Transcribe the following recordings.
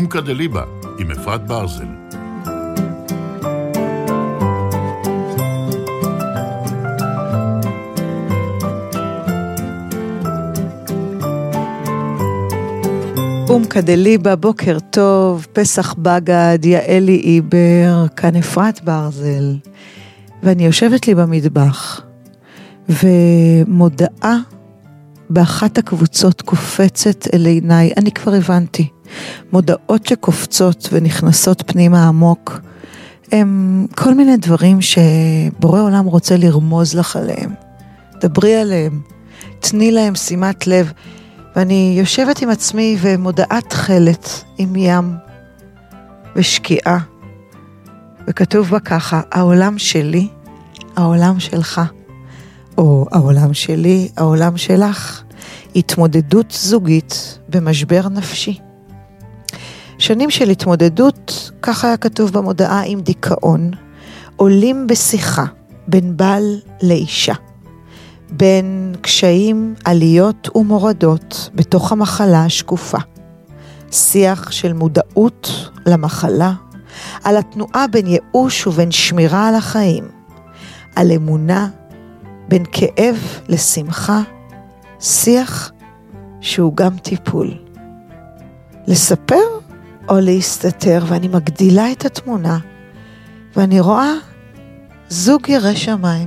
אומקה דליבה עם אפרת ברזל. אומקה דליבה, בוקר טוב, פסח בגד, יעלי איבר, כאן אפרת ברזל. ואני יושבת לי במטבח, ומודעה באחת הקבוצות קופצת אל עיניי, אני כבר הבנתי. מודעות שקופצות ונכנסות פנימה עמוק, הם כל מיני דברים שבורא עולם רוצה לרמוז לך עליהם. דברי עליהם, תני להם שימת לב, ואני יושבת עם עצמי ומודעה תחלת עם ים ושקיעה, וכתוב בה ככה, העולם שלי, העולם שלך, או העולם שלי, העולם שלך, התמודדות זוגית במשבר נפשי. שנים של התמודדות, ככה היה כתוב במודעה, עם דיכאון, עולים בשיחה בין בעל לאישה, בין קשיים, עליות ומורדות בתוך המחלה השקופה. שיח של מודעות למחלה, על התנועה בין ייאוש ובין שמירה על החיים, על אמונה, בין כאב לשמחה, שיח שהוא גם טיפול. לספר או להסתתר, ואני מגדילה את התמונה, ואני רואה זוג ירא שמיים,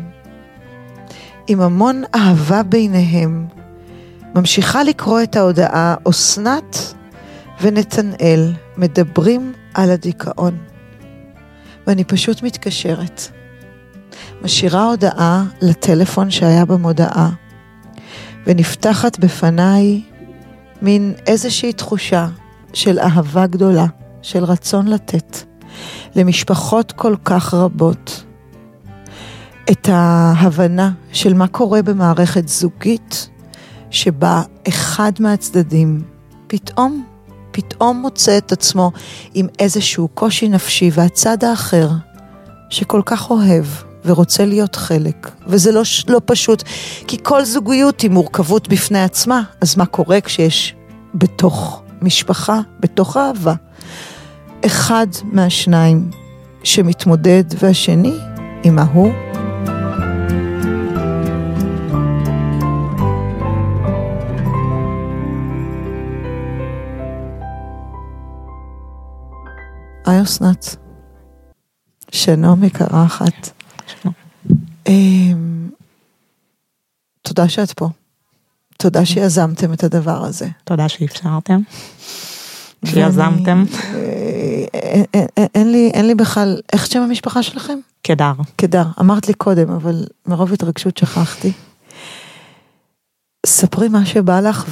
עם המון אהבה ביניהם, ממשיכה לקרוא את ההודעה, אסנת ונתנאל מדברים על הדיכאון, ואני פשוט מתקשרת. משאירה הודעה לטלפון שהיה במודעה, ונפתחת בפניי מין איזושהי תחושה של אהבה גדולה, של רצון לתת למשפחות כל כך רבות, את ההבנה של מה קורה במערכת זוגית, שבה אחד מהצדדים פתאום מוצא את עצמו עם איזשהו קושי נפשי, והצד האחר שכל כך אוהב ורוצה להיות חלק, וזה לא פשוט, כי כל זוגיות היא מורכבות בפני עצמה. אז מה קורה כשיש בתוך משפחה, בתוך אהבה, אחד מהשניים שמתמודד והשני עם ההוא? היי אסנת, שלום יקרה אחת. תודה שאת פה. תודה שיזמתם את הדבר הזה. תודה שאפשרתם. שיזמתם. אין לי בכלל, איך שם המשפחה שלכם? קדר. קדר, אמרת לי קודם, אבל מרוב התרגשות שכחתי. ספרי מה שבא לך,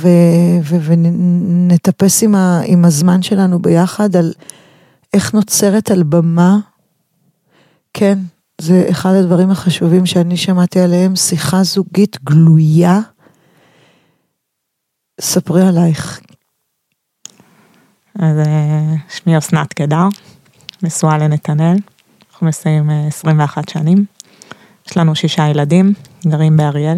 ונטפס עם הזמן שלנו ביחד, על איך נוצרת על במה. כן, זה אחד הדברים החשובים שאני שמעתי עליהם, שיחה זוגית גלויה. ספרי עלייך. אז שמי אסנת קדר, נשואה לנתנאל, אנחנו מסיים 21 שנים, יש לנו 6 ילדים, גרים באריאל.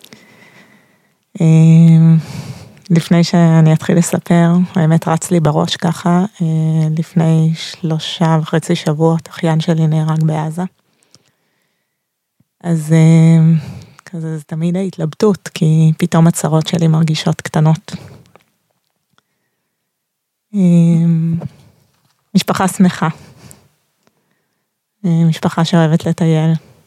לפני שאני אתחיל לספר, האמת רץ לי בראש ככה, לפני 3.5 שבועות, אחיין שלי נהרג בעזה. אז כזה זה תמיד ההתלבטות, כי פתאום הצרות שלי מרגישות קטנות. משפחה שמחה. משפחה שאוהבת לטייל.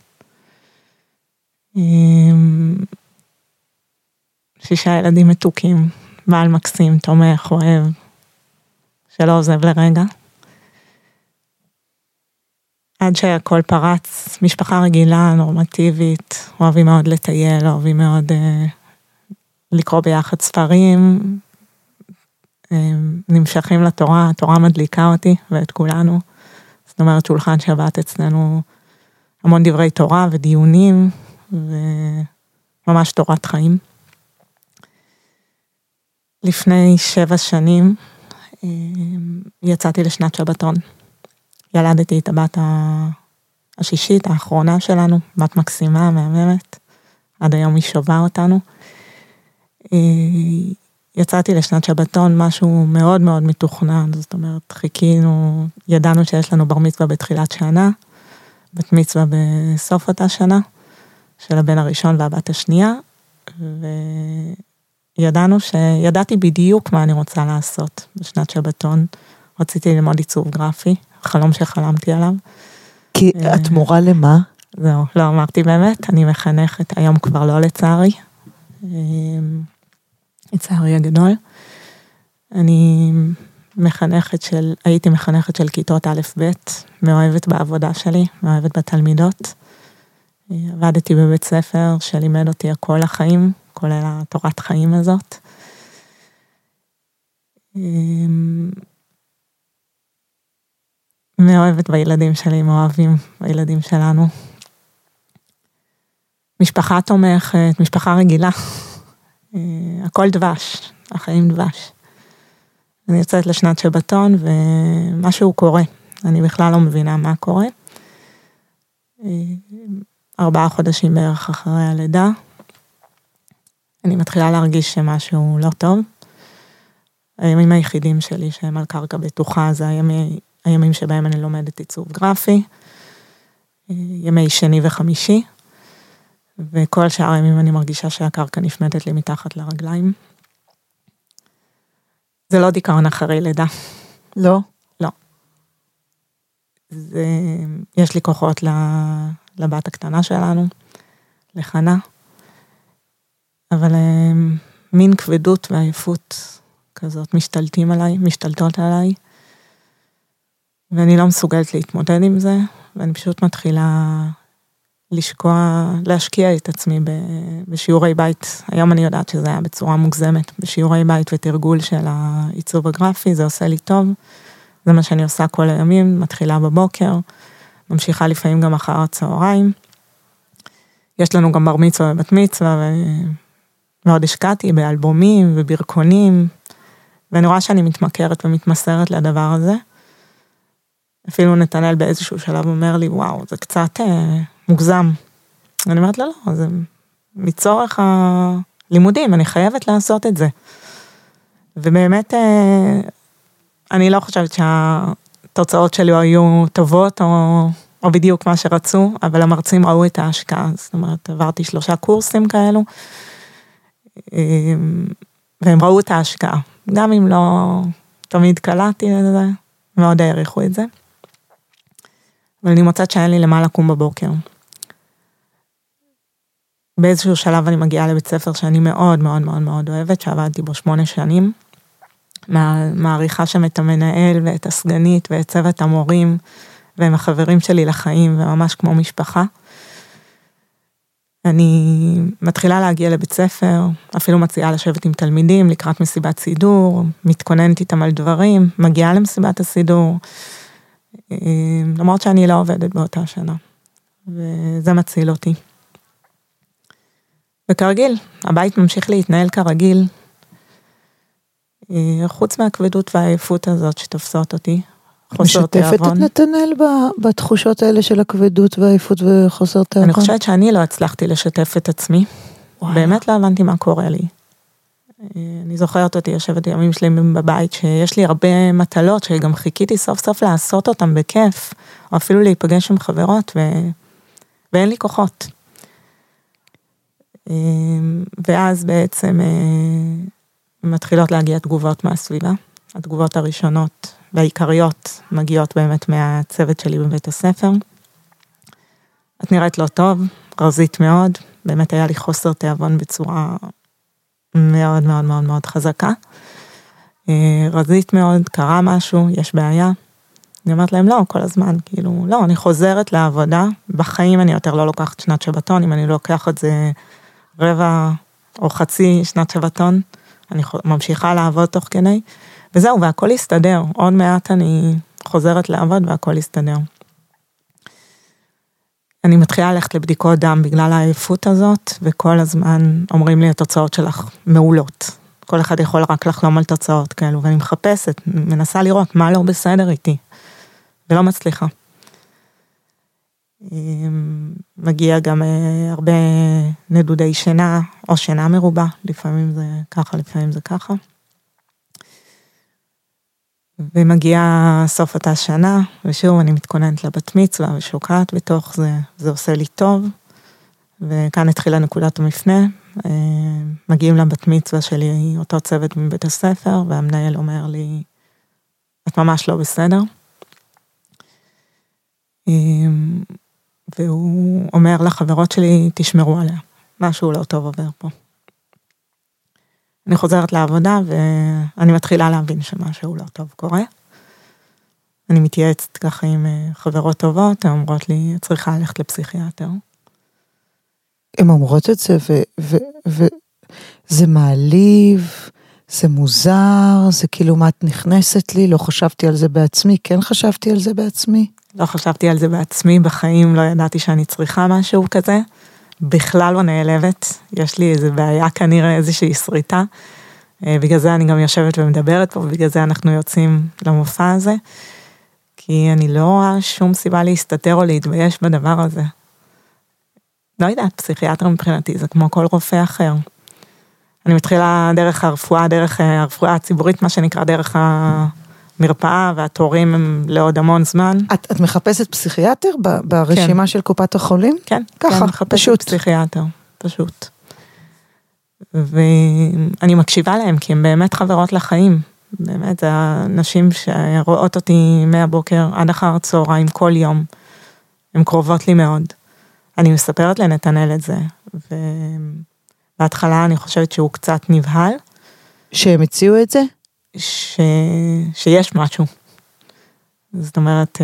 6 ילדים מתוקים, בעל מקסים, תומך, אוהב, שלא עוזב לרגע. עד שהכל פרץ, משפחה רגילה, נורמטיבית, אוהבים מאוד לטייל, אוהבים מאוד לקרוא ביחד ספרים, נמשכים לתורה, התורה מדליקה אותי ואת כולנו. זאת אומרת, שולחן שבת אצלנו המון דברי תורה ודיונים, וממש תורת חיים. לפני 7 שנים יצאתי לשנת שבתון. ילדתי את הבת השישית, האחרונה שלנו, בת מקסימה, מהממת. עד היום היא שובה אותנו. יצאתי לשנת שבתון, משהו מאוד מאוד מתוכנן, זאת אומרת, חיכינו, ידענו שיש לנו בר מצווה בתחילת שנה, בת מצווה בסוף אותה שנה, של הבן הראשון והבת השנייה, ידעתי בדיוק מה אני רוצה לעשות בשנת שבתון, רציתי ללמוד עיצוב גרפי, חלום שחלמתי עליו. כי את מורה למה? זהו, לא אמרתי באמת, אני מחנכת, היום כבר לא לצערי, לצערי הגדול. הייתי מחנכת של כיתות א' ב', מאוהבת בעבודה שלי, מאוהבת בתלמידות. עבדתי בבית ספר שלימד אותי כל החיים, כולל התורת חיים הזאת. מאוהבת בילדים שלי, מאוהבים בילדים שלנו. משפחה תומכת, משפחה רגילה. הכל דבש, החיים דבש. אני יוצאת לשנת שבתון ומשהו קורה. אני בכלל לא מבינה מה קורה. 4 חודשים בערך אחרי הלידה. אני מתחילה להרגיש שמשהו לא טוב. הימים היחידים שלי שהם על קרקע בטוחה, זה הימים שבהם אני לומדת עיצוב גרפי. ימי שני וחמישי. וכל שאר הימים אני מרגישה שהקרקע נפנדת לי מתחת לרגליים. זה לא דיכאון אחרי לידה. לא? לא. יש לי כוחות לבת הקטנה שלנו, לחנה, אבל מין כבדות ועייפות כזאת משתלטות עליי, ואני לא מסוגלת להתמודד עם זה, ואני פשוט מתחילה להשקיע את עצמי בשיעורי בית. היום אני יודעת שזה היה בצורה מוגזמת, בשיעורי בית ותרגול של העיצוב הגרפי, זה עושה לי טוב, זה מה שאני עושה כל הימים, מתחילה בבוקר, ממשיכה לפעמים גם אחר הצהריים, יש לנו גם בר מצווה ובת מצווה, ומאוד השקעתי באלבומים וברכונים, ואני רואה שאני מתמכרת ומתמסרת לדבר הזה, אפילו נתנאל באיזשהו שלב אומר לי, וואו, זה קצת מוגזם. אני אומרת לו, לא, זה מצורך הלימודים, אני חייבת לעשות את זה. ובאמת, אני לא חושבת שהתוצאות שלי היו טובות, או בדיוק מה שרצו, אבל המרצים ראו את ההשקעה, זאת אומרת, עברתי 3 קורסים כאלו, והם ראו את ההשקעה. גם אם לא תמיד קלעתי לזה, מאוד העריכו את זה. אבל אני מוצאת שאין לי למה לקום בבוקר. באיזשהו שלב אני מגיעה לבית ספר שאני מאוד מאוד מאוד מאוד אוהבת, שעבדתי בו 8 שנים, מעריכה שם את המנהל ואת הסגנית ואת צוות המורים, והם החברים שלי לחיים, וממש כמו משפחה. אני מתחילה להגיע לבית ספר, אפילו מציעה לשבת עם תלמידים, לקראת מסיבת סידור, מתכוננת איתם על דברים, מגיעה למסיבת הסידור, למרות שאני לא עובדת באותה שנה, וזה מציל אותי. וכרגיל, הבית ממשיך להתנהל כרגיל, חוץ מהכבדות והעייפות הזאת שתופסות אותי, חוסר תיאבון. משתפת את נתנאל בתחושות האלה של הכבדות והעייפות וחוסר תיאבון? אני חושבת שאני לא הצלחתי לשתף את עצמי, באמת לא הבנתי מה קורה לי. אני זוכרת אותי, יושבת ימים שלי בבית, שיש לי הרבה מטלות, שגם חיכיתי סוף סוף לעשות אותם בכיף, או אפילו להיפגש עם חברות, ואין לי כוחות. ואז בעצם מתחילות להגיע תגובות מהסביבה, התגובות הראשונות והעיקריות מגיעות באמת מהצוות שלי בבית הספר. את נראית לא טוב, רזית מאוד, באמת היה לי חוסר תיאבון בצורה מאוד מאוד מאוד מאוד חזקה. רזית מאוד, קרה משהו, יש בעיה. אני אומרת להם לא, כל הזמן, כאילו, לא, אני חוזרת לעבודה, בחיים אני יותר לא לוקחת שנת שבתון, אם אני לוקח את זה רבע או חצי שנת שבתון, אני ממשיכה לעבוד תוך כדי, וזהו, והכל יסתדר, עוד מעט אני חוזרת לעבוד והכל יסתדר. אני מתחילה ללכת לבדיקות דם בגלל העייפות הזאת, וכל הזמן אומרים לי התוצאות שלך מעולות. כל אחד יכול רק לחלום על תוצאות כאלו, ואני מחפשת, מנסה לראות מה לא בסדר איתי, ולא מצליחה. מגיע גם הרבה נדודי שינה, או שינה מרובה, לפעמים זה ככה, לפעמים זה ככה. ומגיע סוף אותה שנה, ושוב אני מתכוננת לבת מצווה ושוקעת בתוך זה, זה עושה לי טוב, וכאן התחילה נקודת המפנה, מגיעים לבת מצווה שלי אותו צוות מבית הספר, והמנהל אומר לי, את ממש לא בסדר. והוא אומר לחברות שלי, תשמרו עליה, משהו לא טוב עובר פה. אני חוזרת לעבודה, ואני מתחילה להבין שמשהו לא טוב קורה. אני מתייעצת ככה עם חברות טובות, הן אומרות לי, את צריכה ללכת לפסיכיאטר. הן אומרות את זה, וזה מעליב, זה מוזר, זה כאילו מה את נכנסת לי, לא חשבתי על זה בעצמי, כן חשבתי על זה בעצמי. לא חשבתי על זה בעצמי, בחיים לא ידעתי שאני צריכה משהו כזה, בכלל לא נעלבת, יש לי איזו בעיה כנראה, איזושהי שריטה, בגלל זה אני גם יושבת ומדברת פה, ובגלל זה אנחנו יוצאים למופע הזה, כי אני לא רואה שום סיבה להסתתר או להתבייש בדבר הזה. לא יודעת, פסיכיאטר מבחינתי, זה כמו כל רופא אחר. אני מתחילה דרך הרפואה הציבורית, מה שנקרא דרך המרפאה, והתורים הם לעוד המון זמן. את מחפשת פסיכיאטר ברשימה כן. של קופת החולים? כן, ככה, כן, מחפשת פשוט. פסיכיאטר, פשוט. ואני מקשיבה להם, כי הם באמת חברות לחיים. באמת, זה הנשים שרואות אותי מהבוקר עד אחר הצהריים כל יום. הן קרובות לי מאוד. אני מספרת לנתנאל את זה, ובהתחלה אני חושבת שהוא קצת נבהל. שהם הציעו את זה? שיש משהו. זאת אומרת,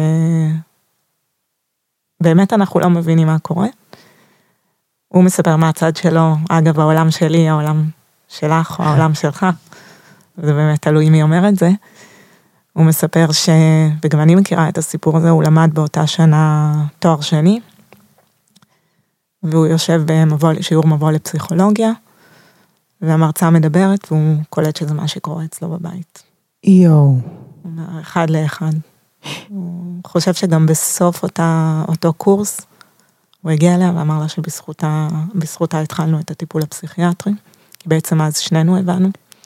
באמת אנחנו לא מבינים מה קורה. הוא מספר מהצד שלו, אגב, העולם שלי, העולם שלך, או העולם שלך, זה באמת תלוי מי אומר את זה. הוא מספר וגם אני מכירה את הסיפור הזה, הוא למד באותה שנה תואר שני, והוא יושב בשיעור מבוא לפסיכולוגיה, והמרצה מדברת, והוא קולט שזה מה שקורה אצלו בבית. יואו. אחד לאחד. הוא חושב שגם בסוף אותו קורס, הוא הגיע אליה ואמר לה שבזכותה התחלנו את הטיפול הפסיכיאטרי, כי בעצם אז שנינו הבנו.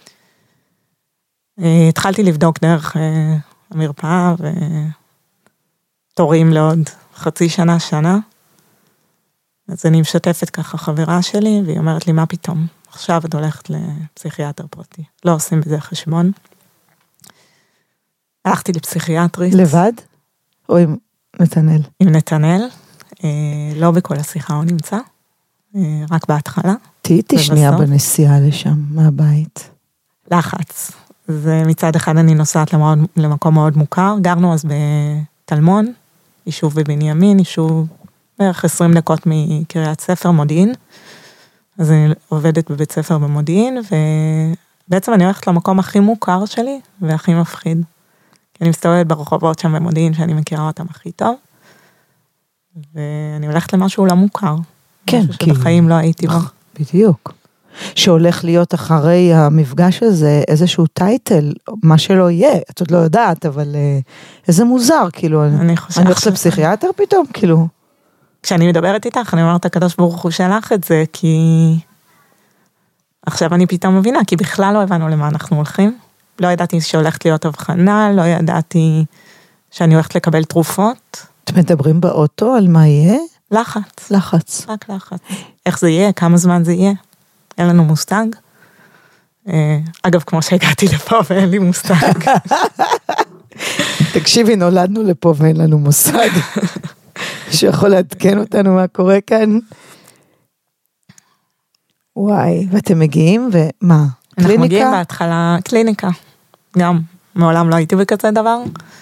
התחלתי לבדוק דרך המרפאה, ותורים לעוד חצי שנה, אז אני משתפת ככה חברה שלי, והיא אומרת לי, מה פתאום? עכשיו את הולכת לפסיכיאטר פרטי. לא עושים בזה חשבון. הלכתי לפסיכיאטרית. לבד? או עם נתנאל? עם נתנאל. לא בכל השיחה הוא נמצא. רק בהתחלה. תהייתי שנייה בנסיעה לשם, מהבית. לחץ. ומצד אחד אני נוסעת למקום מאוד מוכר. גרנו אז בתלמון, יישוב בבנימין, יישוב בערך 20 דקות מקריית ספר, מודיעין. אז אני עובדת בבית ספר במודיעין, ובעצם אני הולכת למקום הכי מוכר שלי, והכי מפחיד. כי אני מסתובבת ברחובות שם במודיעין, שאני מכירה אותם הכי טוב, ואני הולכת למשהו לא מוכר. כן, משהו שבחיים לא הייתי בו. בדיוק. שהולך להיות אחרי המפגש הזה איזשהו טייטל, מה שלא יהיה, את עוד לא יודעת, אבל איזה מוזר, כאילו, אני הולכת לפסיכיאטר פתאום, כאילו. כשאני מדברת איתך, אני אומרת, הקדוש ברוך הוא שלח את זה, כי עכשיו אני פתאום מבינה, כי בכלל לא הבנו למה אנחנו הולכים. לא ידעתי שהולכת להיות הבחנה, לא ידעתי שאני הולכת לקבל תרופות. אתם מדברים באוטו על מה יהיה? לחץ. לחץ. רק לחץ. איך זה יהיה, כמה זמן זה יהיה. אין לנו מושג. אגב, כמו שהגעתי לפה ואין לי מושג. תקשיבי, נולדנו לפה ואין לנו מושג. שיכול לעדכן אותנו מה קורה כאן. וואי, ואתם מגיעים ומה? אנחנו מגיעים בהתחלה, קליניקה. גם, מעולם לא הייתי בכזה דבר.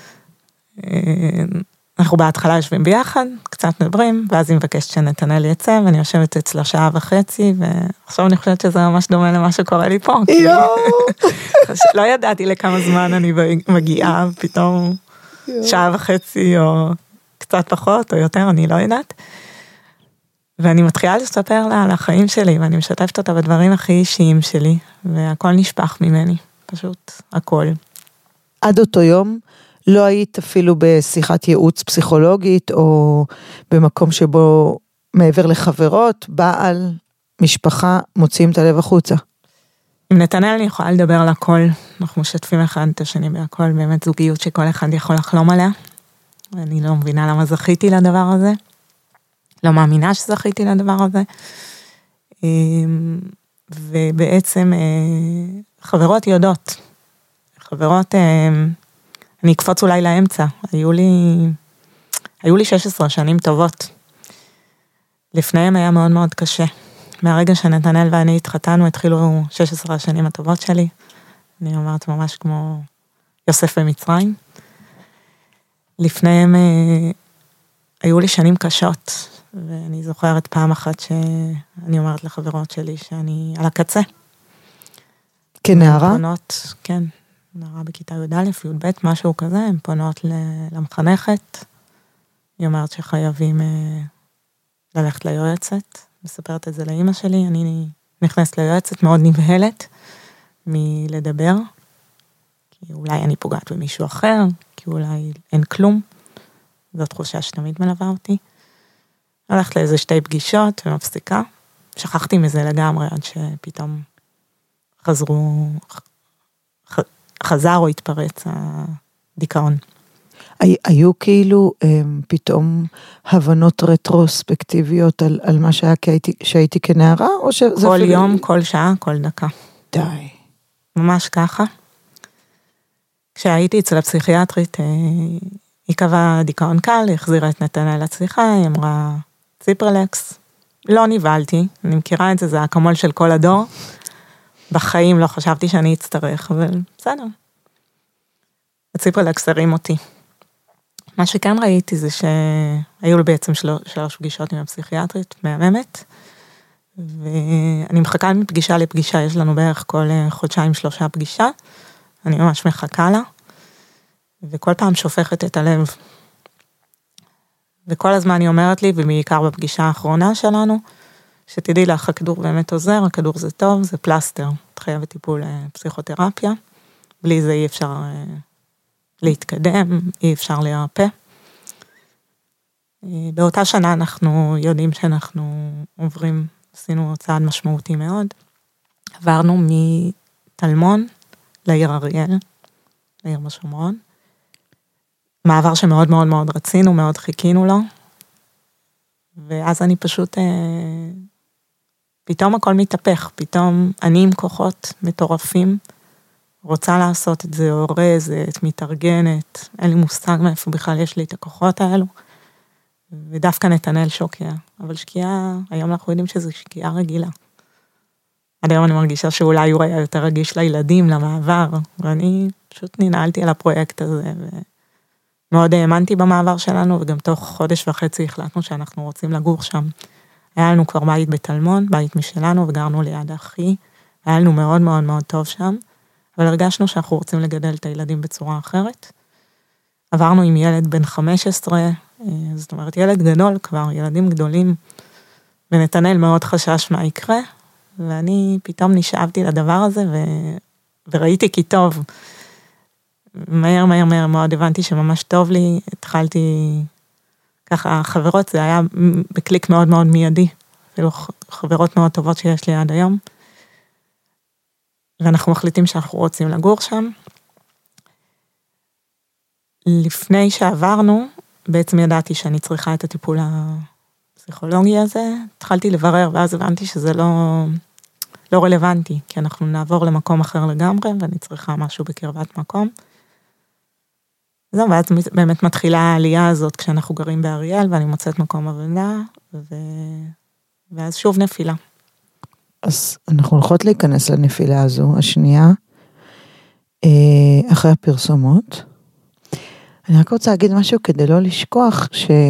אנחנו בהתחלה יושבים ביחד, קצת מדברים, ואז היא מבקשת שנתנאל יצא, ואני יושבת אצלה 1.5 שעה, ועכשיו אני חושבת שזה ממש דומה למה שקורה לי פה. יואו! לא ידעתי לכמה זמן אני מגיעה, פתאום 1.5 שעה, או קצת פחות, או יותר, אני לא יודעת. ואני מתחילה לספר לה על החיים שלי, ואני משתפת אותה בדברים הכי אישיים שלי, והכל נשפך ממני, פשוט הכל. עד אותו יום לא היית אפילו בשיחת ייעוץ פסיכולוגית, או במקום שבו מעבר לחברות, בעל, משפחה, מוציאים את הלב החוצה. עם נתנאל אני יכולה לדבר על הכל, אנחנו משתפים אחד את השני בהכל, באמת זוגיות שכל אחד יכול לחלום עליה, אני לא מבינה למה זכיתי לדבר הזה, לא מאמינה שזכיתי לדבר הזה, ובעצם חברות יודעות, חברות, אני אקפוץ אולי לאמצע, היו לי 16 שנים טובות, לפניהם היה מאוד מאוד קשה, מהרגע שנתנאל ואני התחתנו, התחילו 16 השנים הטובות שלי, אני אומרת ממש כמו יוסף במצרים, לפניהם היו לי שנים קשות, ואני זוכרת פעם אחת שאני אומרת לחברות שלי שאני על הקצה. כנערה? פונות, כן, נערה בכיתה י"א, י"ב, משהו כזה, הן פונות למחנכת, היא אומרת שחייבים ללכת ליועצת, מספרת את זה לאמא שלי, אני נכנסת ליועצת מאוד נבהלת מלדבר, כי אולי אני פוגעת במישהו אחר, כי אולי אין כלום, זו תחושה שתמיד מלווה אותי. הלכת לאיזה 2 פגישות ומפסיקה, שכחתי מזה לגמרי עד שפתאום חזר או התפרץ הדיכאון. היו כאילו פתאום הבנות רטרוספקטיביות על מה שהייתי כנערה? כל יום, כל שעה, כל דקה. די. ממש ככה. כשהייתי אצל הפסיכיאטרית, היא קבעה דיכאון קל, היא החזירה את נתנאל לצליחה, היא אמרה ציפרלקס. לא נבהלתי, אני מכירה את זה, זה הקמול של כל הדור. בחיים לא חשבתי שאני אצטרך, אבל בסדר. הציפרלקס הרים אותי. מה שכאן ראיתי זה שהיו לי בעצם 3 פגישות עם הפסיכיאטרית, מהממת, ואני מחכה מפגישה לפגישה, יש לנו בערך כל 2-3 פגישה, אני ממש מחכה לה, וכל פעם שופכת את הלב. וכל הזמן היא אומרת לי, ובעיקר בפגישה האחרונה שלנו, שתדעי לך, הכדור באמת עוזר, הכדור זה טוב, זה פלסטר, את חייבת טיפול פסיכותרפיה, בלי זה אי אפשר להתקדם, אי אפשר להירפא. באותה שנה אנחנו יודעים שאנחנו עוברים, עשינו צעד משמעותי מאוד, עברנו מתלמון לעיר אריאל, לעיר בשומרון, מעבר שמאוד מאוד מאוד רצינו, מאוד חיכינו לו, ואז אני פשוט, פתאום הכל מתהפך, פתאום אני עם כוחות מטורפים, רוצה לעשות את זה, אורזת, מתארגנת, אין לי מושג מאיפה בכלל יש לי את הכוחות האלו, ודווקא נתנאל שוקע, אבל שקיעה, היום אנחנו יודעים שזו שקיעה רגילה. עד היום אני מרגישה שאולי הוא היה יותר רגיש לילדים, למעבר, ואני פשוט ננעלתי על הפרויקט הזה, ומאוד האמנתי במעבר שלנו, וגם תוך 1.5 חודש החלטנו שאנחנו רוצים לגור שם. היה לנו כבר בית בתלמון, בית משלנו, וגרנו ליד אחי, היה לנו מאוד מאוד מאוד טוב שם, אבל הרגשנו שאנחנו רוצים לגדל את הילדים בצורה אחרת. עברנו עם ילד בן 15, זאת אומרת ילד גדול כבר, ילדים גדולים, ונתנאל מאוד חשש מה יקרה, ואני פתאום נשאבתי לדבר הזה, וראיתי כי טוב. מהר מאוד הבנתי שממש טוב לי, התחלתי ככה, חברות, זה היה בקליק מאוד מאוד מיידי, אפילו חברות מאוד טובות שיש לי עד היום, ואנחנו מחליטים שאנחנו רוצים לגור שם. לפני שעברנו, בעצם ידעתי שאני צריכה את הטיפול הפסיכולוגי הזה, התחלתי לברר, ואז הבנתי שזה לא רלוונטי, כי אנחנו נעבור למקום אחר לגמרי, ואני צריכה משהו בקרבת מקום. זהו, ואז באמת מתחילה העלייה הזאת, כשאנחנו גרים באריאל, ואני מוצאת מקום עבודה, ואז שוב נפילה. אז אנחנו הולכות להיכנס לנפילה הזו, השנייה, אחרי הפרסומות. אני רק רוצה להגיד משהו כדי לא לשכוח,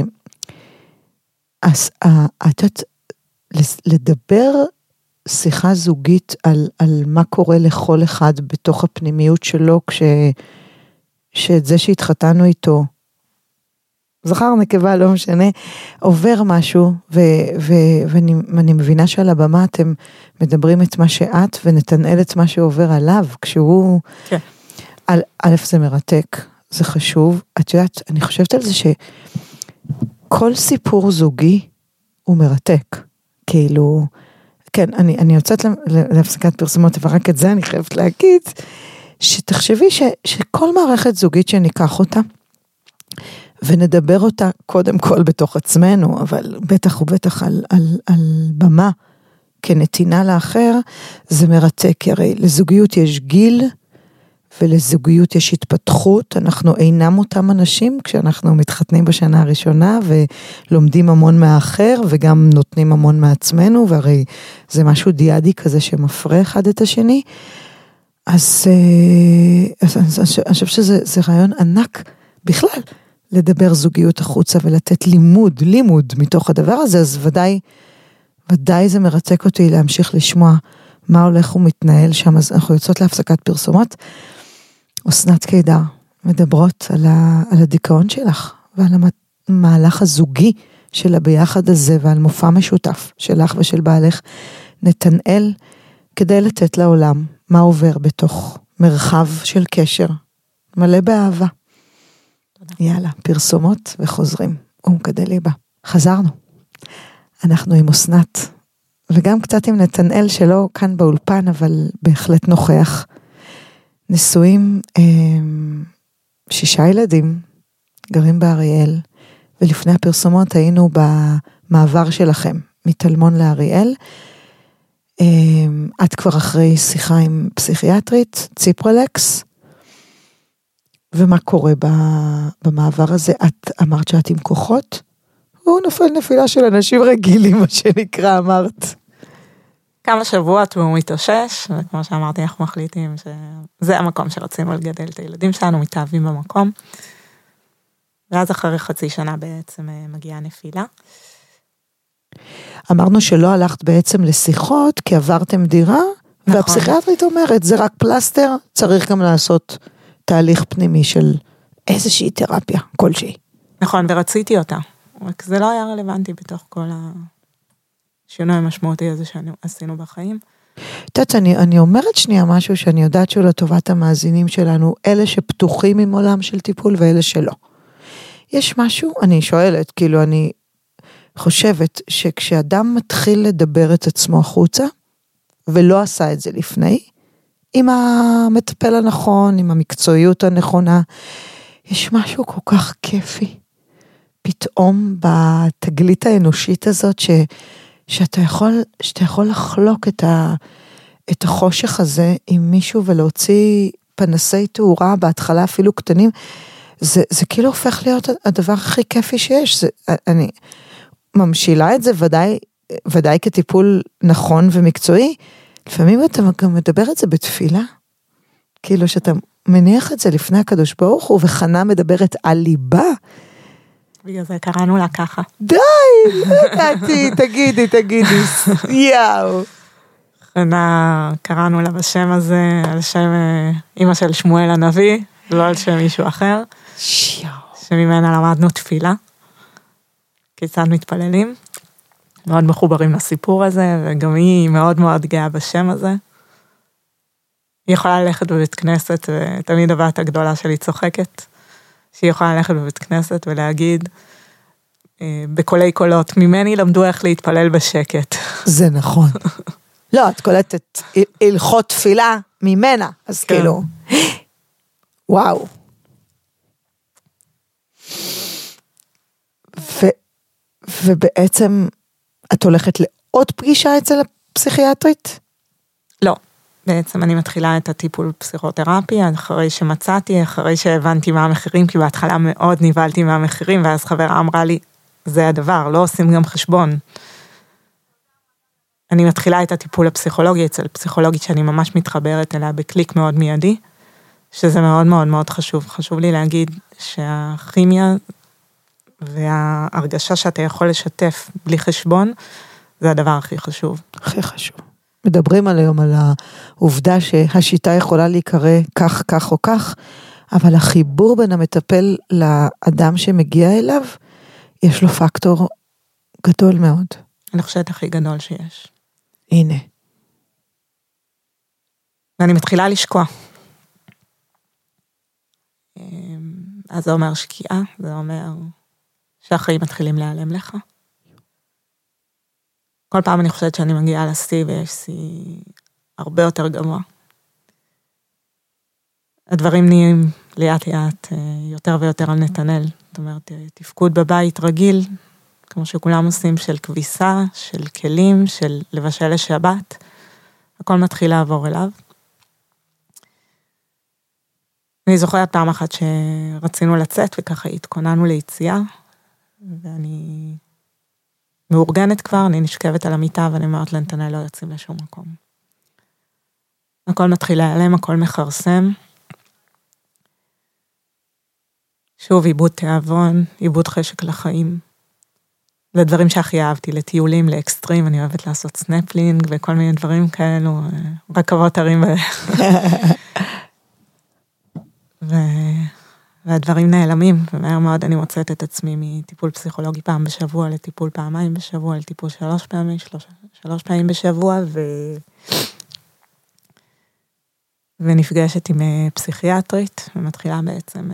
לדבר שיחה זוגית על מה קורה לכל אחד בתוך הפנימיות שלו, שאת זה שהתחתנו איתו, זכר נקבה, לא משנה, עובר משהו, ואני מבינה שעל הבמה אתם מדברים את מה שאת, ונתנאל את מה שעובר עליו, כשהוא, כן. א' זה מרתק, זה חשוב. את יודעת, אני חושבת על זה שכל סיפור זוגי הוא מרתק. כאילו, כן, אני יוצאת להפסקת פרסומות, אבל רק את זה אני חייבת להגיד, שתחשבי שכל מערכת זוגית שניקח אותה, ונדבר אותה קודם כל בתוך עצמנו, אבל בטח ובטח על במה, כנתינה לאחר, זה מרתק, הרי לזוגיות יש גיל, ולזוגיות יש התפתחות, אנחנו אינם אותם אנשים, כשאנחנו מתחתנים בשנה הראשונה, ולומדים המון מהאחר, וגם נותנים המון מעצמנו, והרי זה משהו דיאדי כזה שמפרה אחד את השני, אז אני חושב שזה רעיון ענק בכלל, לדבר זוגיות החוצה, ולתת לימוד מתוך הדבר הזה, אז ודאי זה מרתק אותי להמשיך לשמוע מה הולך ומתנהל שם, אז אנחנו יוצאות להפסקת פרסומות, אסנת קידר, מדברות על הדיכאון שלך, ועל המהלך הזוגי של הביחד הזה, ועל מופע משותף שלך ושל בעלך, נתנאל, כדי לתת לעולם מה עובר בתוך מרחב של קשר, מלא באהבה. תודה. יאללה, פרסומות וחוזרים, ומקדה ליבה. חזרנו. אנחנו עם אסנת, וגם קצת עם נתנאל שלא כאן באולפן, אבל בהחלט נוכח. נשואים 6 ילדים, גרים באריאל, ולפני הפרסומות היינו במעבר שלכם, מתלמון לאריאל. את כבר אחרי שיחה עם פסיכיאטרית, ציפרלקס, ומה קורה במעבר הזה? את אמרת שאת עם כוחות? הוא נופל נפילה של אנשים רגילים, מה שנקרא, אמרת. כמה שבועות הוא מתאושש, וכמו שאמרתי, אנחנו מחליטים שזה המקום שרצינו לגדל את הילדים שלנו, מתאהבים במקום. ואז אחרי חצי שנה בעצם מגיעה נפילה. אמרנו שלא הלכת בעצם לשיחות, כי עברתם דירה, נכון. והפסיכיאטרית אומרת, זה רק פלסטר, צריך גם לעשות תהליך פנימי של איזושהי תרפיה, כלשהי. נכון, ורציתי אותה. רק זה לא היה רלוונטי בתוך כל השינוי המשמעותי הזה שעשינו בחיים. תת, אני אומרת שנייה משהו שאני יודעת שהוא לטובת המאזינים שלנו, אלה שפתוחים עם עולם של טיפול ואלה שלא. יש משהו, אני שואלת, כאילו אני חושבת שכשאדם מתחיל לדבר את עצמו החוצה, ולא עשה את זה לפני, עם המטפל הנכון, עם המקצועיות הנכונה, יש משהו כל כך כיפי. פתאום בתגלית האנושית הזאת, שאתה יכול לחלוק את החושך הזה עם מישהו, ולהוציא פנסי תאורה, בהתחלה אפילו קטנים, זה כאילו הופך להיות הדבר הכי כיפי שיש. אני ממשילה את זה ודאי כטיפול נכון ומקצועי, לפעמים אתה גם מדבר את זה בתפילה, כאילו שאתה מניח את זה לפני הקדוש ברוך הוא, וחנה מדברת על ליבה. בגלל זה קראנו לה ככה. די, לא ידעתי, תגידי, יאו. חנה, קראנו לה בשם הזה, על שם אמא של שמואל הנביא, לא על שם מישהו אחר. שממנה למדנו תפילה, כיצד מתפללים. מאוד מחוברים לסיפור הזה, וגם היא מאוד מאוד גאה בשם הזה. היא יכולה ללכת בבית כנסת, ותמיד הבת הגדולה שלי צוחקת, שהיא יכולה ללכת בבית כנסת ולהגיד, בקולי קולות, ממני למדו איך להתפלל בשקט. זה נכון. לא, את קולטת הלכות תפילה ממנה, אז כאילו, וואו. ובעצם את הולכת לעוד פגישה אצל הפסיכיאטרית? לא, בעצם אני מתחילה את הטיפול פסיכותרפי, אחרי שמצאתי, אחרי שהבנתי מה המחירים, כי בהתחלה מאוד ניבלתי מהמחירים, ואז חברה אמרה לי, זה הדבר, לא עושים גם חשבון. אני מתחילה את הטיפול הפסיכולוגי אצל פסיכולוגית שאני ממש מתחברת אליה בקליק מאוד מיידי, שזה מאוד מאוד מאוד חשוב. חשוב לי להגיד שהכימיה וההרגשה שאתה יכול לשתף בלי חשבון, זה הדבר הכי חשוב. הכי חשוב. מדברים היום על העובדה שהשיטה יכולה להיקרא כך, כך או כך, אבל החיבור בין המטפל לאדם שמגיע אליו, יש לו פקטור גדול מאוד. אני חושבת הכי גדול שיש. הנה. ואני מתחילה לשקוע. אז זה אומר שקיעה, זה אומר שהחיים מתחילים להיעלם לך. כל פעם אני חושבת שאני מגיעה לשיא, ויש שיא הרבה יותר גבוה. הדברים נהיים לאט לאט יותר ויותר על נתנאל. זאת אומרת, תפקוד בבית רגיל, כמו שכולם עושים, של כביסה, של כלים, של לבשל לשבת, הכל מתחיל לעבור אליו. אני זוכרת פעם אחת שרצינו לצאת, וככה התכוננו ליציאה, ואני מאורגנת כבר, אני נשכבת על המיטה, ואני אומרת לנתנאל, לא יוצאים לשום מקום. הכל מתחיל להיעלם, הכל מחרסם. שוב, עיבוד תיאבון, עיבוד חשק לחיים. לדברים שהכי אהבתי, לטיולים, לאקסטרים, אני אוהבת לעשות סנפלינג, וכל מיני דברים כאלו, רכבות הרים והדברים נעלמים, ומהר מאוד אני מוצאת את עצמי מטיפול פסיכולוגי פעם בשבוע, לטיפול פעמיים בשבוע, לטיפול 3 פעמים בשבוע, ונפגשת עם פסיכיאטרית, ומתחילה בעצם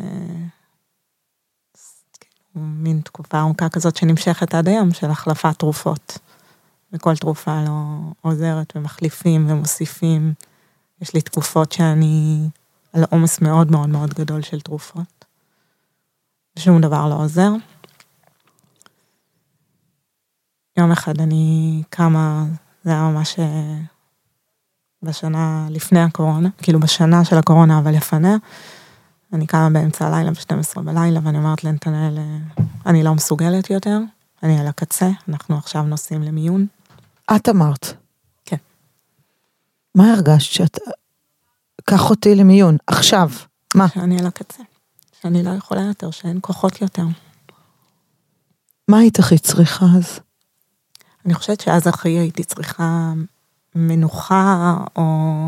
מין תקופה ארוכה כזאת שנמשכת עד היום, של החלפת תרופות, וכל תרופה לא עוזרת, ומחליפים ומוסיפים. יש לי תקופות שאני על עומס מאוד מאוד מאוד גדול של תרופות. שום דבר לא עוזר. יום אחד אני קמה, זה היה ממש בשנה לפני הקורונה, כאילו בשנה של הקורונה, אבל לפניה, אני קמה באמצע הלילה, ב-12 בלילה, ואני אומרת לנתנאל, אני לא מסוגלת יותר, אני על הקצה, אנחנו עכשיו נוסעים למיון. את אמרת. כן. מה הרגשת שאת, קח אותי למיון, עכשיו, מה? שאני על הקצה, שאני לא יכולה יותר, שאין כוחות יותר. מה היית הכי צריכה אז? אני חושבת שאז הכי הייתי צריכה מנוחה, או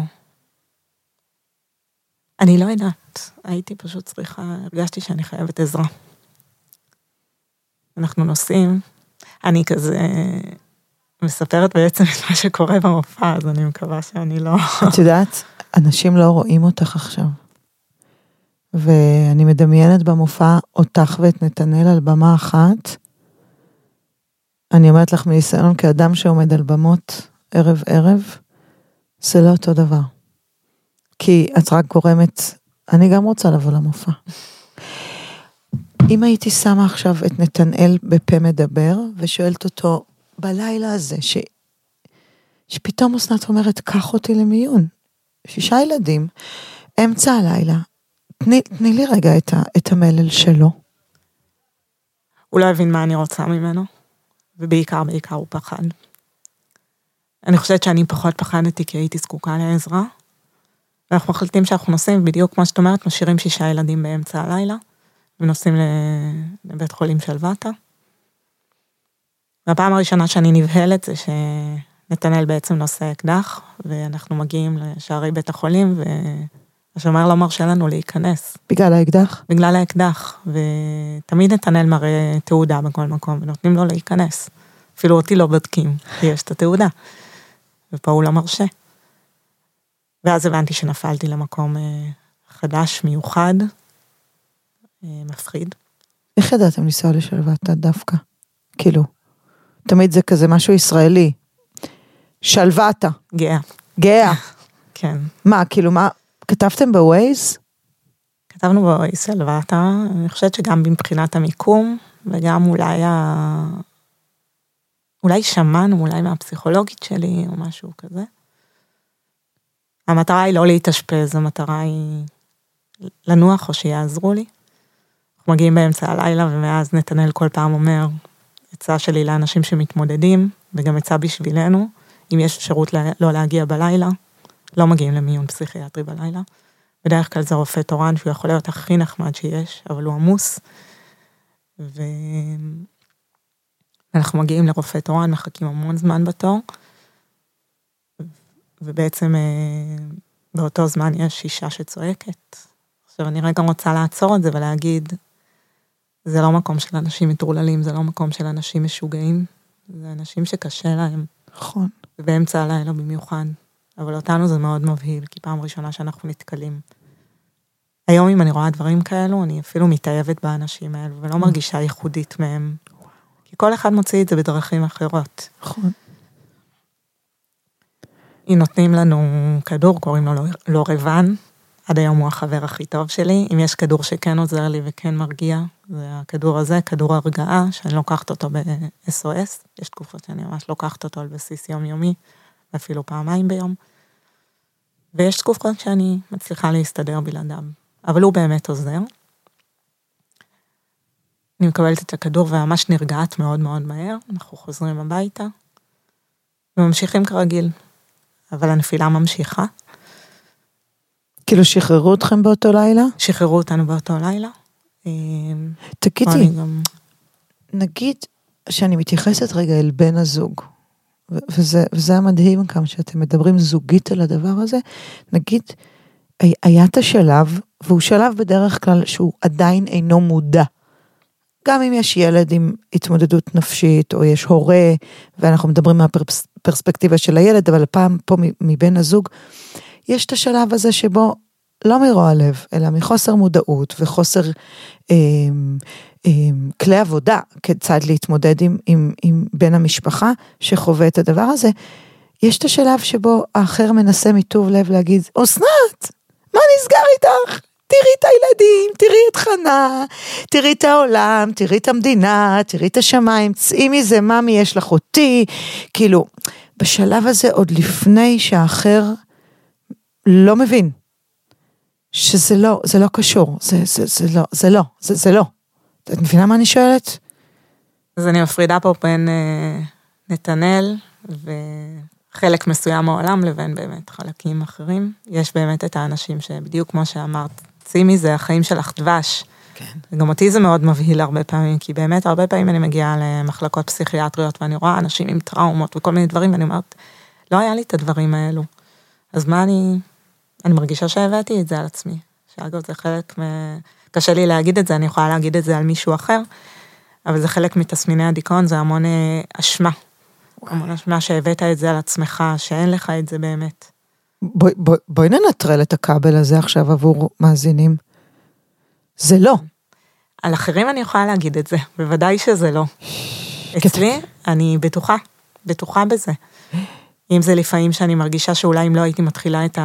אני לא יודעת, הייתי פשוט צריכה, הרגשתי שאני חייבת עזרה. אנחנו נוסעים, אני כזה מספרת בעצם את מה שקורה במופע, אז אני מקווה שאני לא... את יודעת, אנשים לא רואים אותך עכשיו. ואני מדמיינת במופע אותך ואת נתנאל על במה אחת. אני אומרת לך מניסיון כאדם שעומד על במות ערב ערב, זה לא אותו דבר. כי את רק גורמת, אני גם רוצה לבוא למופע. אם הייתי שמה עכשיו את נתנאל בפה מדבר, ושואלת אותו בלילה הזה, שפתאום אסנת אומרת, קח אותי למיון. 6 ילדים, אמצע הלילה, תני לי רגע את המלל שלו. הוא לא הבין מה אני רוצה ממנו, ובעיקר הוא פחד. אני חושבת שאני פחות פחדתי, כי הייתי זקוקה לעזרה, ואנחנו מחליטים שאנחנו נוסעים, בדיוק כמו שאת אומרת, משאירים 6 ילדים באמצע הלילה, ונוסעים לבית חולים שלוותה. והפעם הראשונה שאני נבהלת, זה שנתנאל בעצם נושא אקדח, ואנחנו מגיעים לשערי בית החולים, והשומר לא מרשה לנו להיכנס. בגלל האקדח? בגלל האקדח, ותמיד נתנאל מראה תעודה בכל מקום, ונותנים לו להיכנס. אפילו אותי לא בודקים, כי יש את התעודה. ופה הוא לא מרשה. ואז הבנתי שנפלתי למקום חדש, מיוחד, מפחיד. איך ידעתם לנסוע לשלוותה דווקא? כאילו, תמיד זה כזה משהו ישראלי. שלוותה. גאה. כן. מה, כאילו מה, כתבתם בווייז? כתבנו בווייז שלוותה, אני חושבת שגם מבחינת המיקום, וגם אולי שמענו, אולי מהפסיכולוגית שלי, או משהו כזה. המטרה היא לא להתאשפז, המטרה היא לנוח או שיעזרו לי. אנחנו מגיעים באמצע הלילה, ומאז נתנאל כל פעם אומר, עצה שלי לאנשים שמתמודדים, וגם עצה בשבילנו, אם יש אפשרות לא להגיע בלילה, לא מגיעים למיון פסיכיאטרי בלילה. בדרך כלל זה רופא תורן, שהוא יכול להיות הכי נחמד שיש, אבל הוא עמוס. ואנחנו מגיעים לרופא תורן, מחכים המון זמן בתור, ובעצם באותו זמן יש אישה שצועקת. עכשיו אני רגע רוצה לעצור את זה ולהגיד, זה לא מקום של אנשים מטורללים, זה לא מקום של אנשים משוגעים, זה אנשים שקשה להם. נכון. ובאמצע הלילה במיוחד. אבל אותנו זה מאוד מבהיל, כי פעם ראשונה שאנחנו נתקלים. היום אם אני רואה דברים כאלו, אני אפילו מתאהבת באנשים האלו, ולא מרגישה ייחודית מהם. כי כל אחד מוציא את זה בדרכים אחרות. נכון. אם נותנים לנו כדור, קוראים לו לורבן, עד היום הוא החבר הכי טוב שלי. אם יש כדור שכן עוזר לי וכן מרגיע, זה הכדור הזה, כדור הרגעה, שאני לוקחת אותו ב-SOS. יש תקופות שאני ממש לוקחת אותו על בסיס יומיומי, אפילו פעמיים ביום. ויש תקופות שאני מצליחה להסתדר בלעדיו. אבל הוא באמת עוזר. אני מקבלת את הכדור וממש נרגעת מאוד מאוד מהר. אנחנו חוזרים הביתה, וממשיכים כרגיל. אבל הנפילה ממשיכה. כאילו שחררו אתכם באותו לילה? שחררו אותנו באותו לילה. תגידי, נגיד שאני מתייחסת רגע אל בן הזוג, וזה המדהים כמה שאתם מדברים זוגית על הדבר הזה, נגיד, היה את השלב, והוא שלב בדרך כלל שהוא עדיין אינו מודע, גם אם יש ילד עם התמודדות נפשית, או יש הורה, ואנחנו מדברים מהפרספקטיבה של הילד, אבל הפעם פה מבן הזוג, יש את השלב הזה שבו, לא מרוע לב, אלא מחוסר מודעות, וחוסר כלי עבודה, כיצד להתמודד עם בן המשפחה, שחווה את הדבר הזה, יש את השלב שבו האחר מנסה מטוב לב להגיד, אסנת, מה נסגר איתך? תראי את הילדים, תראי את חנה, תראי את העולם, תראי את המדינה, תראי את השמיים, צאי מזה, ממי יש לך אותי, כאילו, בשלב הזה עוד לפני שהאחר לא מבין, שזה לא, זה לא קשור, זה לא. את מבינה מה אני שואלת? אז אני מפרידה פה בין נתנאל וחלק מסוים מהעולם לבין באמת חלקים אחרים. יש באמת את האנשים שבדיוק כמו שאמרת, צאי מזה, החיים שלך דבש. כן. וגם אותי זה מאוד מבהיל הרבה פעמים, כי באמת הרבה פעמים אני מגיעה למחלקות פסיכיאטריות, ואני רואה אנשים עם טראומות וכל מיני דברים, ואני אומרת, לא היה לי את הדברים האלו. אז מה אני מרגישה שהבאתי את זה על עצמי. שאגב זה חלק קשה לי להגיד את זה, אני יכולה להגיד את זה על מישהו אחר, אבל זה חלק מתסמיני הדיכאון, זה המון אשמה. המון אשמה שהבאת את זה על עצמך, שאין לך את זה באמת. בואי ננטרל את הכבל הזה עכשיו עבור מאזינים. זה לא. על אחרים אני יכולה להגיד את זה, בוודאי שזה לא. אצלי, אני בטוחה בזה. אם זה לפעמים שאני מרגישה שאולי אם לא הייתי מתחילה את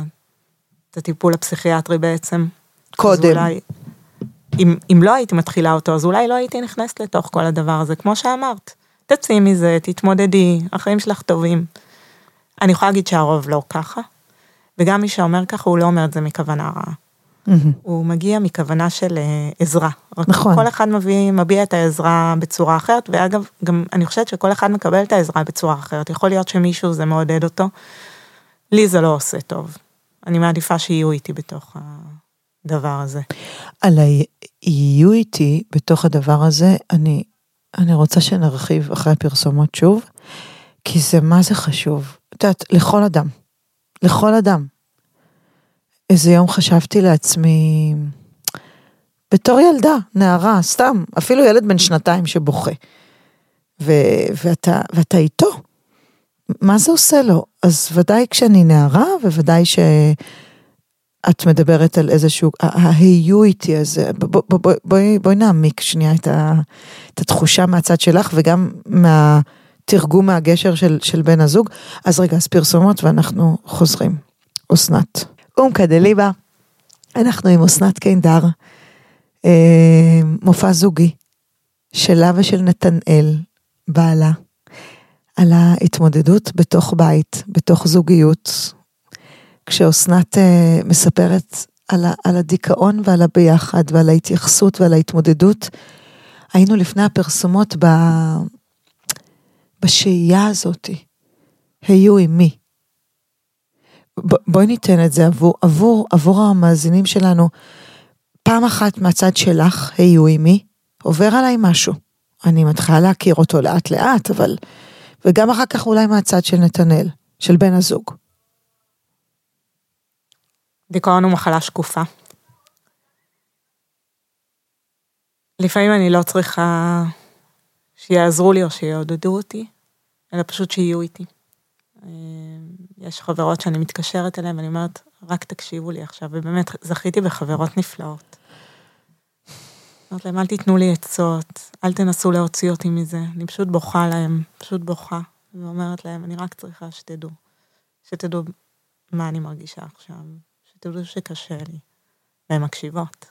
הטיפול הפסיכיאטרי בעצם. קודם. אולי, אם לא הייתי מתחילה אותו, אז אולי לא הייתי נכנסת לתוך כל הדבר הזה, כמו שאמרת. תצאי מזה, תתמודדי, החיים שלך טובים. אני יכולה להגיד שהרוב לא ככה, וגם מי שאומר ככה, הוא לא אומר את זה מכוונה רעה. הוא מגיע מכוונה של עזרה. נכון. כל אחד מביע את העזרה בצורה אחרת, ואגב, גם אני חושבת שכל אחד מקבל את העזרה בצורה אחרת. יכול להיות שמישהו זה מעודד אותו. לי זה לא עושה טוב. אני מעדיפה שיהיו איתי בתוך הדבר הזה. על היהיו איתי בתוך הדבר הזה, אני רוצה שנרחיב אחרי הפרסומות שוב, כי זה מה זה חשוב. את יודעת, לכל אדם. איזה יום חשבתי לעצמי, בתור ילדה, נערה, סתם, אפילו ילד בן 2 שבוכה. ואתה איתו. מה זה עושה לו? אז ודאי כשאני נערה, וודאי שאת מדברת על איזשהו, היהיו איתי, אז בואי נעמיק שנייה את התחושה מהצד שלך, וגם מהתרגום מהגשר של בן הזוג. אז רגע, אז פרסומות ואנחנו חוזרים. אסנת. קדליבה, אנחנו עם אסנת קיינדר, מופע זוגי, שלה ושל נתנאל, בעלה, על ההתמודדות בתוך בית, בתוך זוגיות, כשאסנת מספרת על הדיכאון ועל הביחד, ועל ההתייחסות ועל ההתמודדות, היינו לפני הפרסומות בשהייה הזאת, היו עם מי. בואי ניתן את זה עבור המאזינים שלנו, פעם אחת מהצד שלך, היו עימי, עובר עליי משהו, אני מתחילה להכיר אותו לאט לאט, אבל, וגם אחר כך אולי מהצד של נתנאל, של בן הזוג. דיכאון הוא מחלה שקופה. לפעמים אני לא צריכה שיעזרו לי או שיעודדו אותי, אלא פשוט שיהיו איתי. יש חברות שאני מתקשרת אליהן, ואני אומרת, רק תקשיבו לי עכשיו, ובאמת זכיתי בחברות נפלאות. אומרת להם, אל תיתנו לי עצות, אל תנסו להוציא אותי מזה, אני פשוט בוכה להם, פשוט בוכה, ואומרת להם, אני רק צריכה שתדעו מה אני מרגישה עכשיו, שתדעו שקשה לי, והן מקשיבות.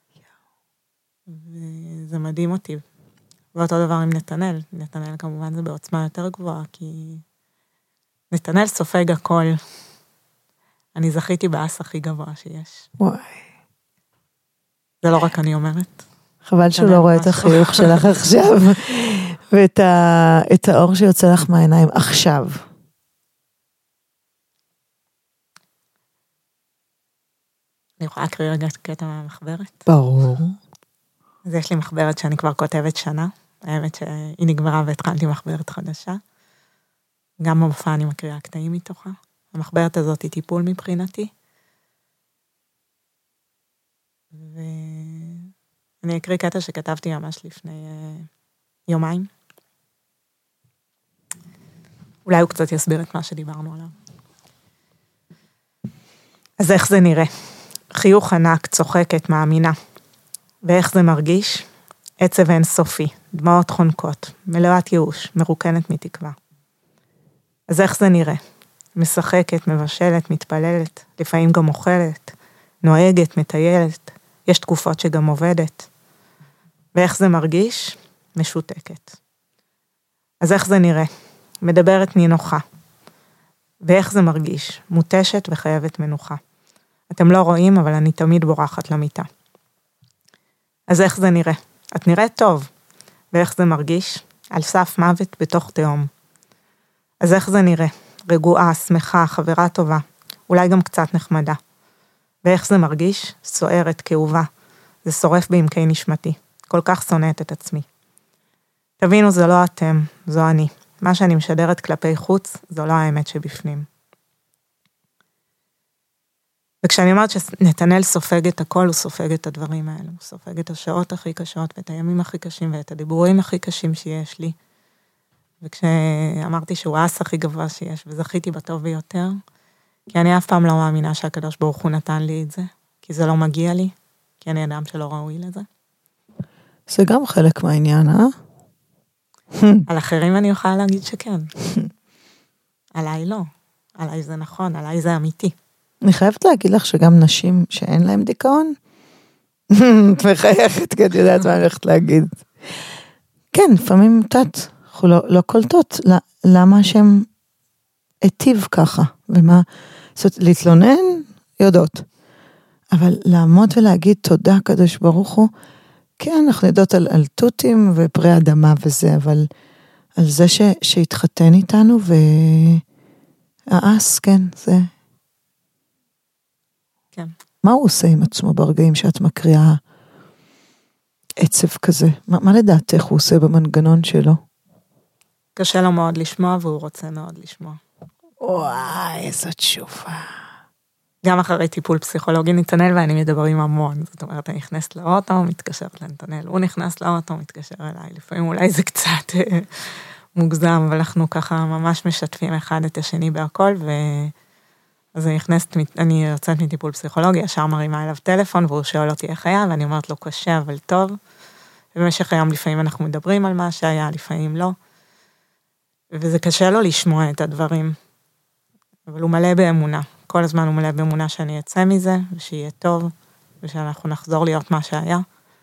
וזה מדהים אותי. ואותו דבר עם נתנאל, נתנאל כמובן זה בעוצמה יותר גבוהה, כי נתנאל סופג הכל. אני זכיתי באס הכי גבוה שיש. וואי. זה לא רק אני אומרת. חבל שהוא לא רואה את החיוך שלך עכשיו, ואת האור שיוצא לך מהעיניים עכשיו. אני יכולה להקריא רגע קטע מהמחברת? ברור. אז יש לי מחברת שאני כבר כותבת שנה, האמת שהיא נגמרה והתחלתי מחברת חדשה. גם במופע אני מקריאה קטעים מתוכה. המחברת הזאת היא טיפול מבחינתי. ואני אקריא קטע שכתבתי ממש לפני יומיים. אולי הוא קצת יסביר את מה שדיברנו עליו. אז איך זה נראה? חיוך ענק, צוחקת, מאמינה. ואיך זה מרגיש? עצב אינסופי, דמעות חונקות, מלאת ייאוש, מרוקנת מתקווה. אז איך זה נראה? משחקת, מבשלת, מתפללת, לפעמים גם אוכלת, נוהגת, מטיילת, יש תקופות שגם עובדת. ואיך זה מרגיש? משותקת. אז איך זה נראה? מדברת נינוחה. ואיך זה מרגיש? מוטשת וחייבת מנוחה. אתם לא רואים, אבל אני תמיד בורחת למיטה. אז איך זה נראה? את נראית טוב. ואיך זה מרגיש? על סף מוות בתוך תהום. אז איך זה נראה? רגועה, שמחה, חברה טובה. אולי גם קצת נחמדה. ואיך זה מרגיש? סוערת, כאובה. זה שורף בעמקי נשמתי. כל כך שונאת את עצמי. תבינו, זה לא אתם, זו אני. מה שאני משדרת כלפי חוץ, זו לא האמת שבפנים. וכשאני אומרת שנתנאל סופג את הכל, הוא סופג את הדברים האלה. הוא סופג את השעות הכי קשות, ואת הימים הכי קשים, ואת הדיבורים הכי קשים שיש לי. וכשאמרתי שהוא האס הכי גבוה שיש, וזכיתי בטוב ביותר, כי אני אף פעם לא מאמינה שהקדוש ברוך הוא נתן לי את זה, כי זה לא מגיע לי, כי אני אדם שלא ראוי לזה. זה גם חלק מהעניין, על אחרים אני יכולה להגיד שכן. עליי לא. עליי זה נכון, עליי זה אמיתי. אני חייבת להגיד לך שגם נשים שאין להן דיכאון, את מחייכת, כי את יודעת מה אני הולכת להגיד. כן, לפעמים אנחנו לא קולטות, למה שהם היטיב ככה, ומה, זאת אומרת, להתלונן, יודעות. אבל לעמוד ולהגיד תודה, קדוש ברוך הוא, כן, אנחנו יודעות על תותים ופרי אדמה וזה, אבל על זה שהתחתן איתנו, והאס, כן, זה... כן. מה הוא עושה עם עצמו ברגעים שאת מקריאה עצב כזה? מה לדעתך הוא עושה במנגנון שלו? קשה לו מאוד לשמוע, והוא רוצה מאוד לשמוע. וואי, איזו תשובה. גם אחרי טיפול פסיכולוגי נתנאל ואני מדברים המון. זאת אומרת, אני נכנסת לאוטו, מתקשרת לנתנאל. הוא נכנס לאוטו, מתקשר אליי. לפעמים אולי זה קצת מוגזם, אבל אנחנו ככה ממש משתפים אחד את השני בהכל, אז אני יוצאת מטיפול פסיכולוגי, ישר מרימה אליו טלפון, והוא שואל אותי איך היה, ואני אומרת לו קשה, אבל טוב. ובמשך היום לפעמים אנחנו מדברים על מה שהיה, לפעמים לא. וזה קשה לו לשמוע את הדברים. אבל הוא מלא באמונה. כל הזמן הוא מלא באמונה שאני אצא מזה, ושיהיה טוב, ושאנחנו נחזור להיות מה שהיה.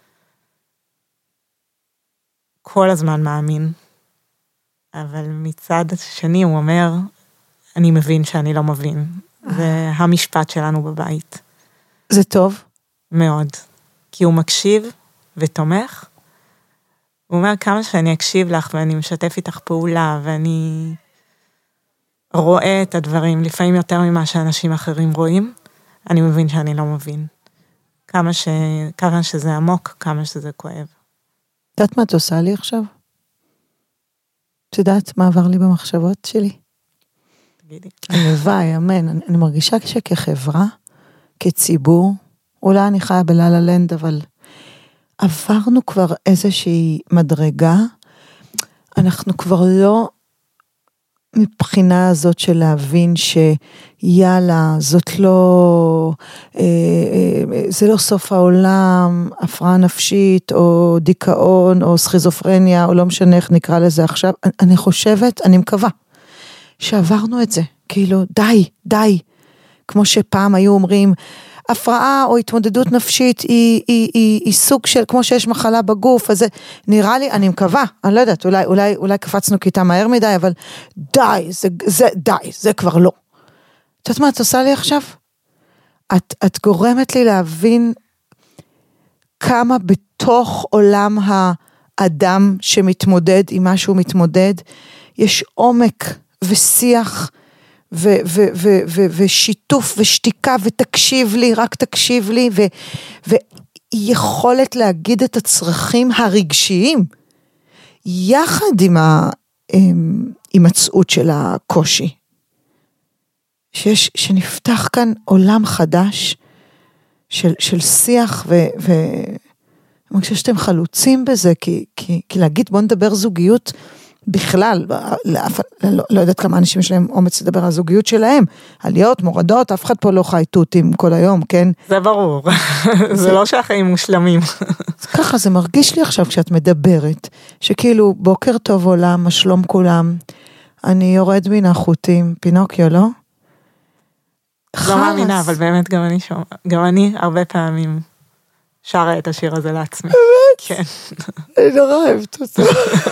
כל הזמן מאמין. אבל מצד שני הוא אומר, אני מבין שאני לא מבין. זה המשפט שלנו בבית. זה טוב? מאוד. כי הוא מקשיב ותומך. הוא אומר כמה שאני אקשיב לך ואני משתף איתך פעולה ואני רואה את הדברים לפעמים יותר ממה שאנשים אחרים רואים. אני מבין שאני לא מבין. כמה שזה עמוק, כמה שזה כואב. יודעת מה את עושה לי עכשיו? את יודעת מה עבר לי במחשבות שלי? תגידי. הלוואי, אמן. אני מרגישה שכחברה, כציבור, אולי אני חיה בלילה לנד, אבל עברנו כבר איזושהי מדרגה, אנחנו כבר לא מבחינה הזאת של להבין שיאללה, זאת לא, זה לא סוף העולם, הפרעה נפשית, או דיכאון, או סכיזופרניה, או לא משנה איך נקרא לזה עכשיו, אני חושבת, אני מקווה, שעברנו את זה, כאילו, די, כמו שפעם היו אומרים, הפרעה או התמודדות נפשית היא סוג של, כמו שיש מחלה בגוף, אז זה נראה לי, אני מקווה, אני לא יודעת, אולי קפצנו כיתה מהר מדי, אבל די, זה כבר לא. את יודעת מה את עושה לי עכשיו? את גורמת לי להבין כמה בתוך עולם האדם שמתמודד עם מה שהוא מתמודד, יש עומק ושיח ושיתוף ושתיקה ותקשיב לי, רק תקשיב לי, ויכולת להגיד את הצרכים הרגשיים, יחד עם ההימצאות של הקושי. שנפתח כאן עולם חדש של שיח, ואני חושב שאתם חלוצים בזה, כי להגיד בוא נדבר זוגיות, בכלל, לא יודעת כמה אנשים יש להם אומץ לדבר על הזוגיות שלהם, עליות, מורדות, אף אחד פה לא חי תותים כל היום, כן? זה ברור, זה לא שהחיים מושלמים. ככה זה מרגיש לי עכשיו כשאת מדברת, שכאילו בוקר טוב עולם, מה שלום כולם, אני יורד מן החוטים, פינוקיו, לא? לא מאמינה, אבל באמת גם אני הרבה פעמים שרה את השיר הזה לעצמי. באמת? כן. אני נורא אוהבת אותו.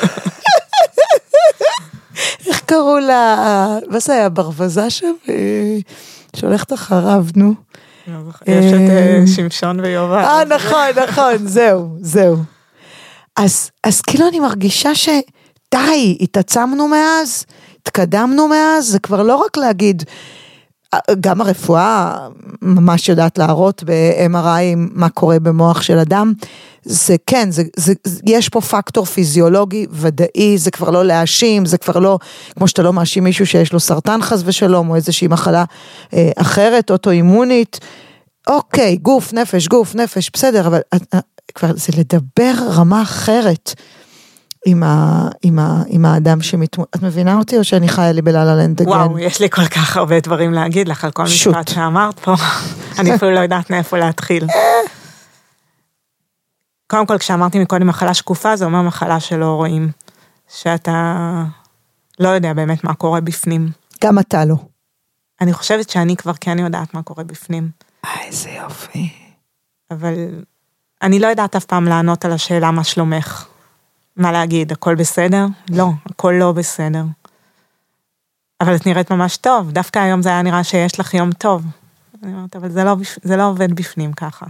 איך קראו לה, מה זה היה, ברווזה שם, שהולכת אחריו, נו. יש את שמשון ויובל. נכון, זהו. אז כאילו אני מרגישה שדי, התעצמנו מאז, התקדמנו מאז, זה כבר לא רק להגיד, גם הרפואה ממש יודעת להראות ב-MRI מה קורה במוח של אדם, זה כן, יש פה פקטור פיזיולוגי ודאי, זה כבר לא להאשים, זה כבר לא, כמו שאתה לא מאשים מישהו שיש לו סרטן חס ושלום, או איזושהי מחלה אחרת, אוטואימונית, אוקיי, גוף, נפש, בסדר, אבל כבר זה לדבר רמה אחרת, עם האדם שמתמודד, את מבינה אותי או שאני חיה לי בללה לנד אגן? וואו, יש לי כל כך הרבה דברים להגיד לך על כל משפט שאמרת פה, אני אפילו לא יודעת מאיפה להתחיל. קודם כל, כשאמרתי מקודם מחלה שקופה, זה אומר מחלה שלא רואים, שאתה לא יודע באמת מה קורה בפנים. גם אתה לא. אני חושבת שאני כבר כן יודעת מה קורה בפנים. איזה יופי. אבל אני לא יודעת אף פעם לענות על השאלה מה שלומך. מה להגיד, הכל בסדר? לא, הכל לא בסדר. אבל את נראית ממש טוב, דווקא היום זה היה נראה שיש לך יום טוב. אני אומרת, אבל זה לא עובד בפנים ככה.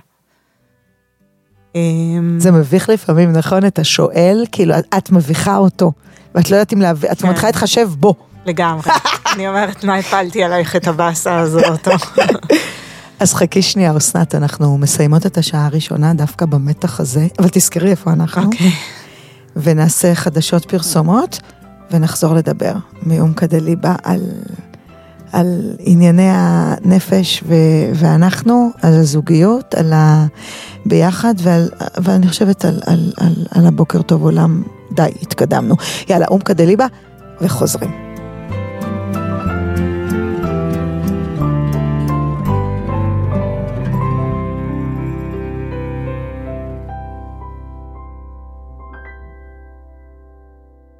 זה מביך לפעמים, נכון? אתה שואל, כאילו, את מביכה אותו, ואת לא יודעת אם להביא, את מתחילה להתחשב בו. לגמרי. אני אומרת, מה הפלתי עלייך את הבאסה הזאת? אז חכי שנייה, אסנת, אנחנו מסיימות את השעה הראשונה, דווקא במתח הזה, אבל תזכרי איפה אנחנו. אוקיי. ונעשה חדשות פרסומות, ונחזור לדבר מעומקא דליבא על ענייני הנפש ואנחנו, על הזוגיות, על ביחד, ואני חושבת על הבוקר טוב עולם, די, התקדמנו. יאללה, עומקא דליבא, וחוזרים.